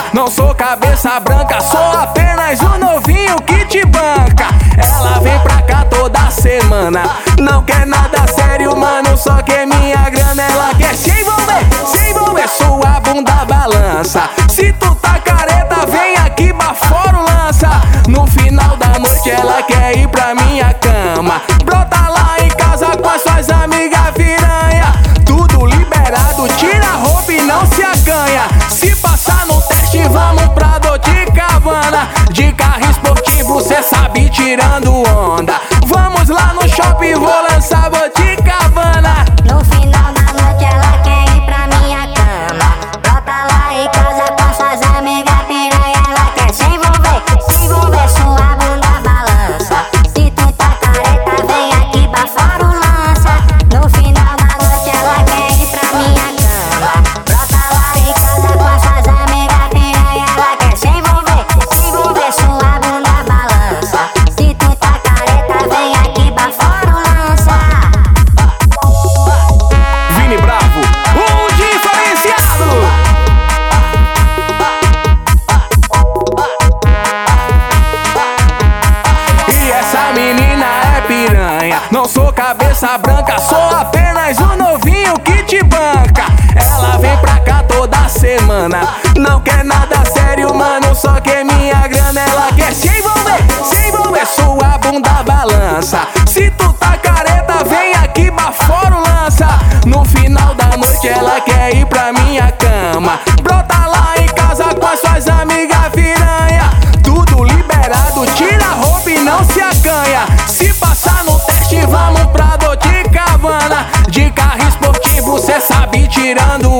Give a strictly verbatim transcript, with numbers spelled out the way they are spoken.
Não sou cabeça branca, sou apenas um novinho que te banca. Ela vem pra cá toda semana, não quer nada sério, mano, só quer minha grana. Ela quer se envolver, se envolver, sua bunda balança. Se tu tá careta, vem aqui, bafora o lança. No final da noite ela quer ir pra minha cama. Brota lá em casa com as suas amigas piranha. Tudo liberado, tira a roupa e não se acanha. Se passar no teste, vamos pra Dolce e Gabbana. De carro esportivo, cê sabe, tirando onda. Vamos lá no shopping, vou lançar Dolce e Gabbana. No final da noite ela quer ir pra minha cama. Brota lá em casa com suas amigas piranha. Ela quer se envolver, se envolver, sua bunda balança. Se tu tá careta, vem aqui, bafora o lança. No final da noite ela quer ir pra minha cama. Brota lá em casa com suas amigas piranha. Ela quer se envolver, se envolver, sua bunda balança. Se tu tá careta, vem aqui, bafora o lança. Vini Bravo, o diferenciado. E essa menina é piranha. Não sou cabeça branca, sou apenas um novinho que te banca. Ela vem pra cá toda semana, não quer nada sério, mano, só quer minha grana. Ela quer se envolver, se envolver, sua bunda balança. Se tu tá careta, vem aqui, bafora o lança. No final da noite ela quer ir pra minha cama. Brota lá em casa com as suas amigas piranha. Tudo liberado, tira a roupa e não se acanha. Se passar no teste, vamos pra Dolce e Gabbana. De carro esportivo, cê sabe, tirando